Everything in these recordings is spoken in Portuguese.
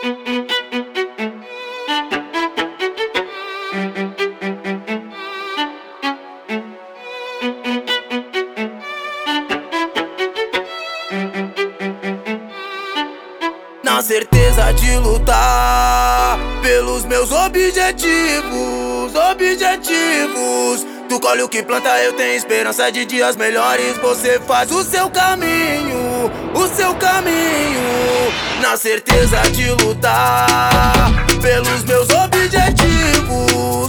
Na certeza de lutar pelos meus objetivos. Tu colhe o que planta, eu tenho esperança de dias melhores. Você faz o seu caminho, na certeza de lutar pelos meus objetivos.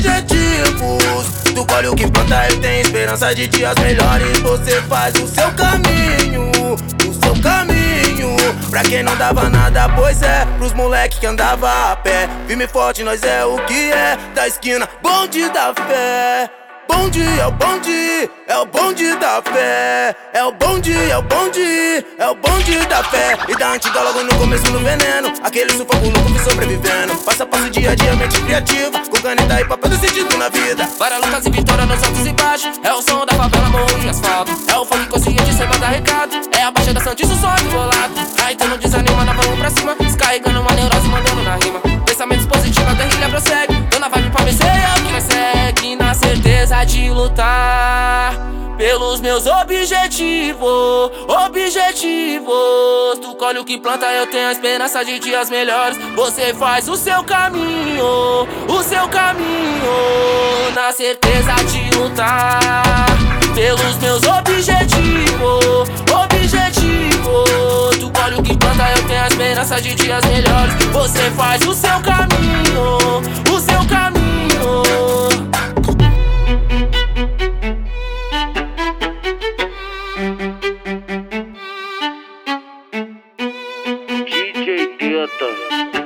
Tu colhe o que planta, eu tenho esperança de dias melhores. Você faz o seu caminho, pra quem não dava nada, pois é, pros moleque que andava a pé. Firme e forte, nós é o que é, da esquina, bonde da fé. Bonde é o bonde, é o bonde da fé. É o bonde da fé. E da antiga logo no começo no veneno, aquele sufoco louco me sobrevivendo. Passo a passo, dia a dia, mente criativa, com caneta e papel decidido na vida. Várias lutas e vitórias nos altos e baixos. É o som da favela, morro e asfalto. É o funk consciente sem mandar recado. É a baixa da Santíssimo, só bolado. Aí tu não desanima, dá vamos pra cima, descarregando uma neurose, mandando na rima. Pensamentos positivos, a guerrilha prossegue. Dando a vibe pra vencer, é o que nós segue. Na certeza de lutar pelos meus objetivos. Tu colhe o que planta, eu tenho a esperança de dias melhores. Você faz o seu caminho, na certeza de lutar pelos meus objetivos. Tu colhe o que planta, eu tenho a esperança de dias melhores. Você faz o seu caminho, DJ Teta.